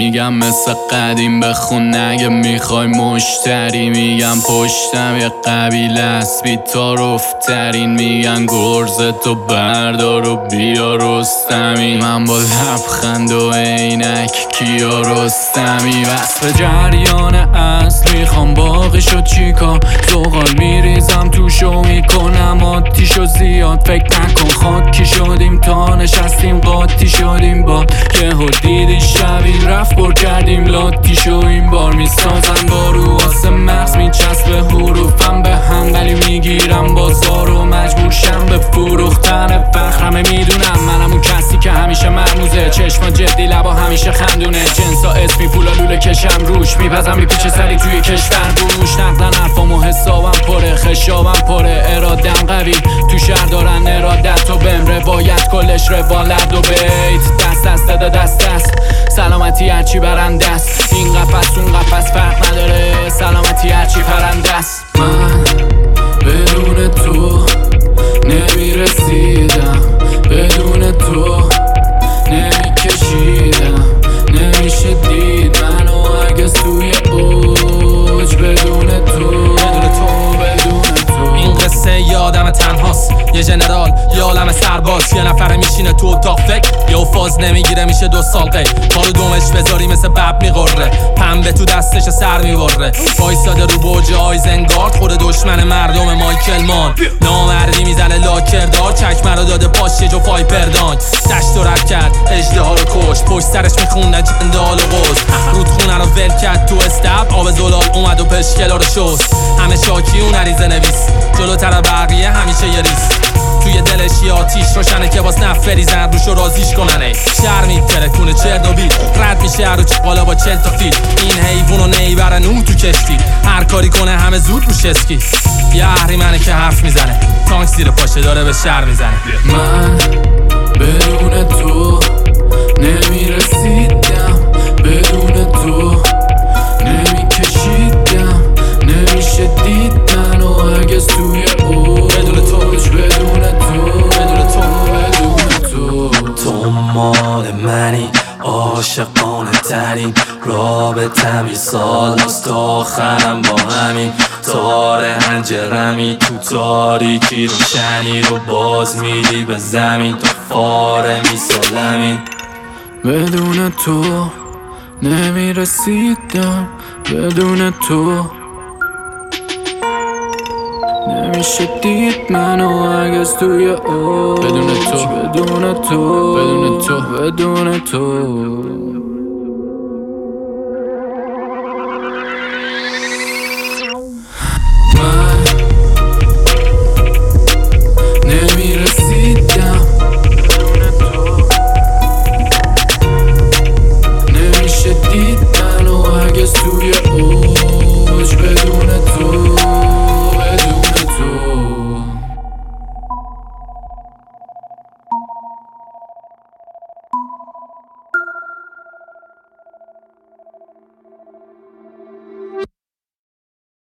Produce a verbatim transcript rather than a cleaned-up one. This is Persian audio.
میگم مثل قدیم بخون اگه میخوای مشتری. میگم پشتم یه قبیله است بی‌تاروف‌ترین. میگن گرزتو بردار و بیا رستمی. من با لبخند و عینک کیا رستمی. وصف جریان اصل میخوام باقیشو چیکار. زغال میریزم توشو میکنم آتیشو زیاد. فکر نکن خاکی شدیم تا نشستیم قاطی شدیم با یهو دیدی شبیه رفت پر کردیم لاتی شو. این بار میسازم با رو واسه مغز میچسبه حروفم به هم ولی میگیرم بازار و مجبور شم به فروختن فخرمه. میدونم منم اون کسی که همیشه مرموزه چشما جدی لبا همیشه خندونه. جنسا اسمی پولا لوله کشم روش میپزم میپیچه سری توی کشور بوش. نقدن حرفام و حسابم پره خشابم پره ارادم قوی تو شهر دارن ارادت و بهم روایت کلش روالد و بیت. دست دست داده دست دست سلامتی هرچی برنده است. این قفس اون قفس فرق نداره سلامتی هرچی پرنده است. من بدون تو نمیرسیدم بدون تو نمیکشیدم نمیشه دید منو اگه توی اوج بدون تو بدون تو بدون تو. این قصه یادم تنهاست یه جنرال یه عالم سرباز. یه نفره میشینه تو اتاق فکر یه فاز نمیگیره میشه دو سال قی. پارو دومش بذاری مثل بب میغره پنبه تو دستش سر میبره. وایساده رو برج آیزنگارد خود دشمن مردم مایکل مان. نامردی میزنه لاکردار چکمه رو داده پاش یه جو فایپردانک. دشت و رد کرد اژدها رو کش پشت سرش میخونه جندال و قوز. رودخونه رو ول کرد تو استب آب زلال اومد و پشکلا رو شست. همه شاکی اون عریضه نویس جلوتر بقیه همیشه یه ریس. توی دلش یه آتیش روشنه که باز نفریزن روش رو رازیش کننه. شهر میتره کنه چرد و بید رد میشه هر رو چقالا با چل تا فیل. این حیوانو نیبرن اون تو کشتی هر کاری کنه همه زود روش اسکی. یه اهریمنه که حرف میزنه تانک زیر پاشه داره به شهر میزنه. من بدون تو نمیرسیدم بدون تو نمیکشیدم نمیشه دید منو اگه توی اوج بدون تو بدون تو بدون تو بدون تو. تو مال منی عاشقانه ترین رابطمی سال است تا آخرم با همین تار هنجرمی. تو تاریکی روشنی رو باز میدی به زمین تو فاره میسالمین. بدون تو نمیرسیدم بدون تو نمیشه دید منو اگه توی اوج بدون تو بدون تو بدون تو بدون تو